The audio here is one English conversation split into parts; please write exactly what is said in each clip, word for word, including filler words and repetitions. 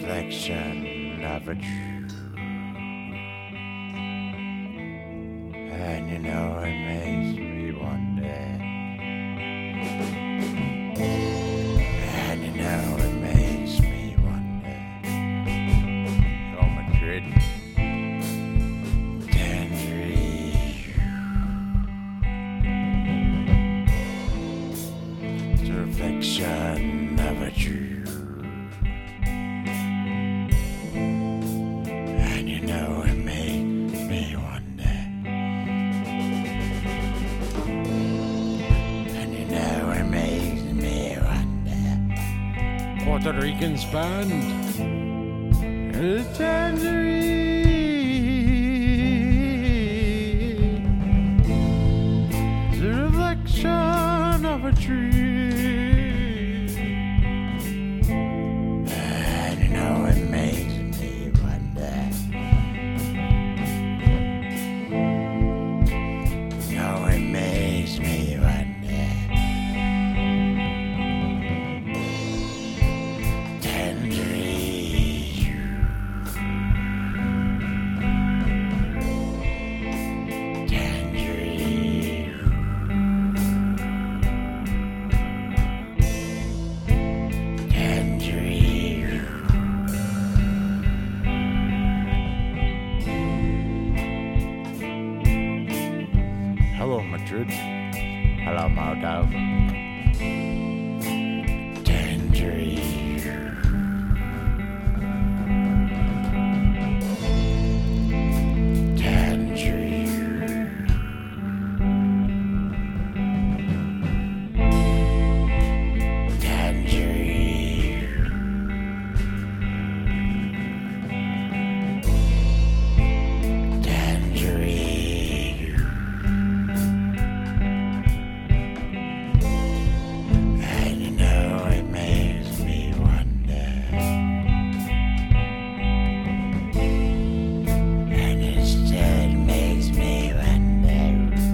reflection of a truth. And you know it makes me wonder. And you know it makes me wonder. Oh, Madrid. Tangerine. It's a reflection of a truth. And you know it makes me wonder. And you know it makes me wonder. Puerto Ricans band. The tangerine. The reflection of a tree. And you know it makes me wonder. No, it makes me wonder. Tangerine. Tangerine. Tangerine. Hello, Madrid. Hello, Moldova. Tangerine. Tangerine. Tangerine. Tangerine. And you know it makes me wonder. And it still makes me wonder.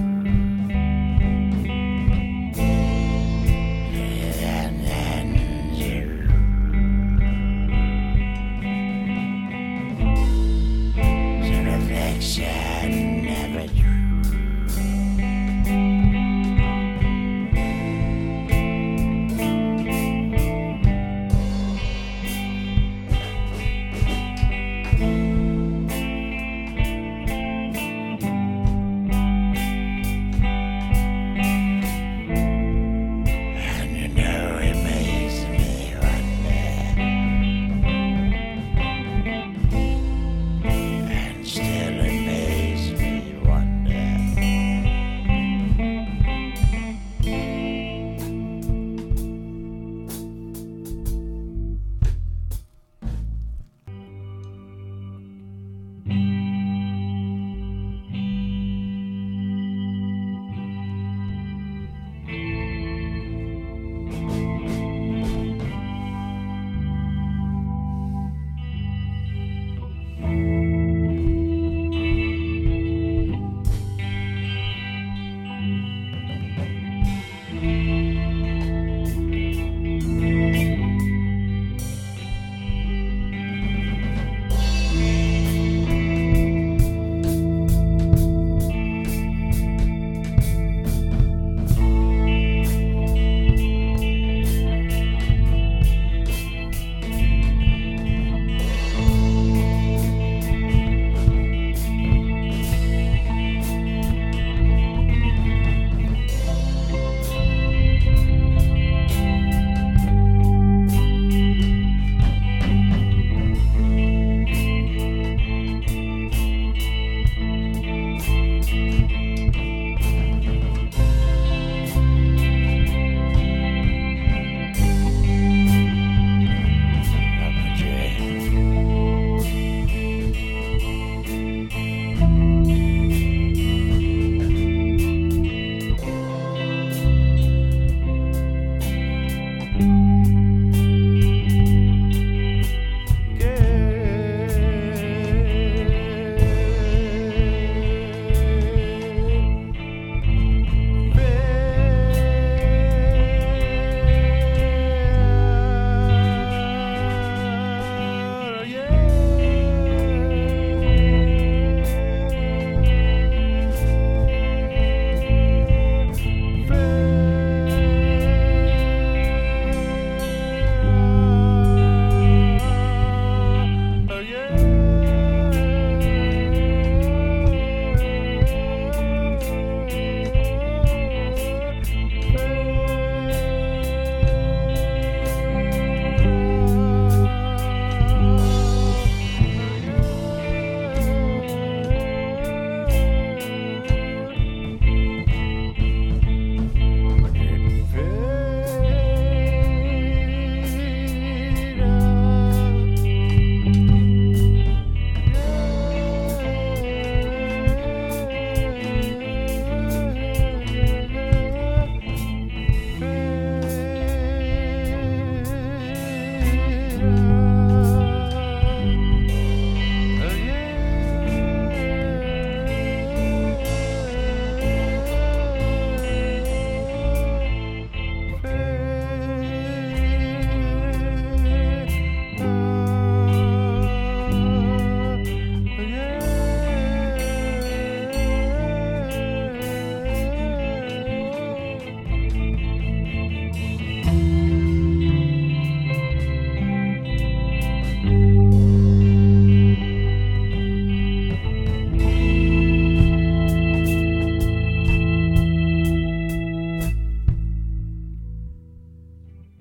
And then you. The reflection of a truth. And you know it makes me wonder. And still it makes me wonder. Thank you.